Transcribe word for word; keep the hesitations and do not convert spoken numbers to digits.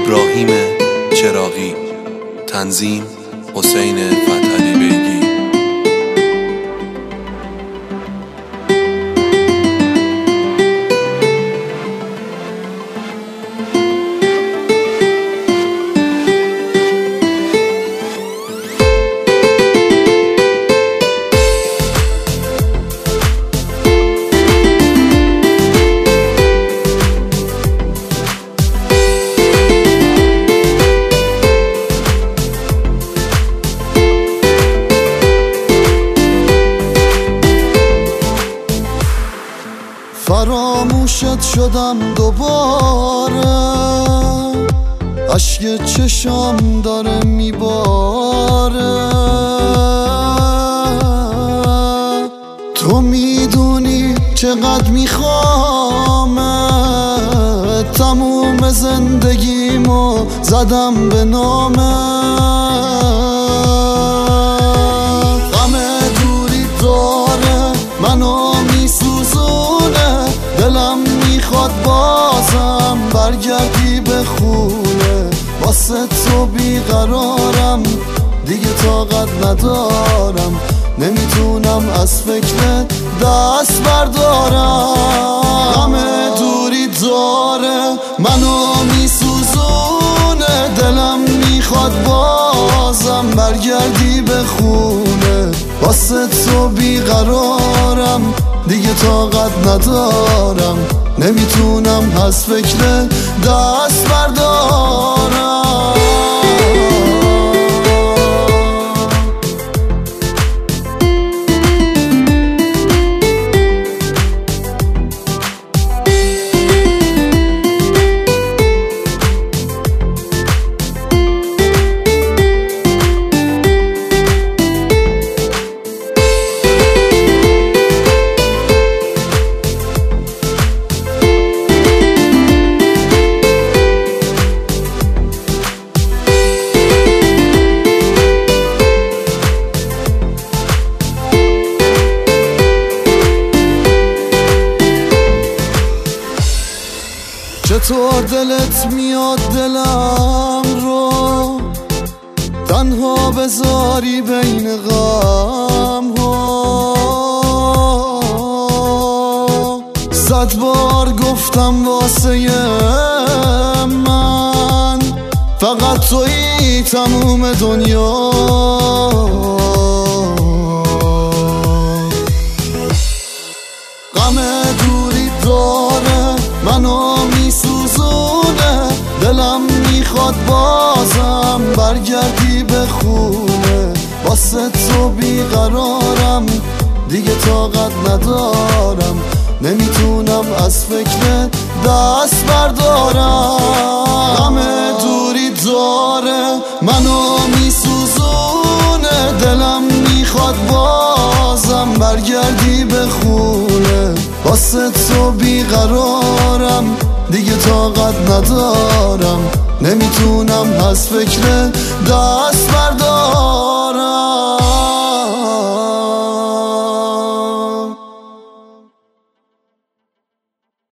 ابراهیم چراغی، تنظیم حسین فتحعلی بیگی. فراموشت شدم دوباره، اشک چشام داره میباره. تو میدونی چقدر میخوامه، تموم زندگیمو زدم به نامه. غم دوری داره منو میسوزونه، دلم میخواد بازم برگردی به خونه. واسه تو بیقرارم، دیگه طاقت ندارم، نمیتونم از فکر دست بردارم. غم دوری داره منو میسوزونه، دلم میخواد بازم برگردی به خونه. واسه تو بیقرارم، دیگه طاقت ندارم، نمیتونم از فکر دست بردارم. چطور دلت میاد دلم رو تنها بذاری بین غم ها؟ صد بار گفتم واسه من فقط تویی تموم دنیا. غم دوری داره منو میسوزونه، دلم میخواد بازم برگردی به خونه. واسه تو بیقرارم، دیگه طاقت ندارم، نمیتونم از فکر دست بردارم. غم دوری داره منو میسوزونه، دلم میخواد بازم برگردی به خونه. واسه تو بیقرارم، دیگه طاقت ندارم، نمیتونم از فکر دست بردارم.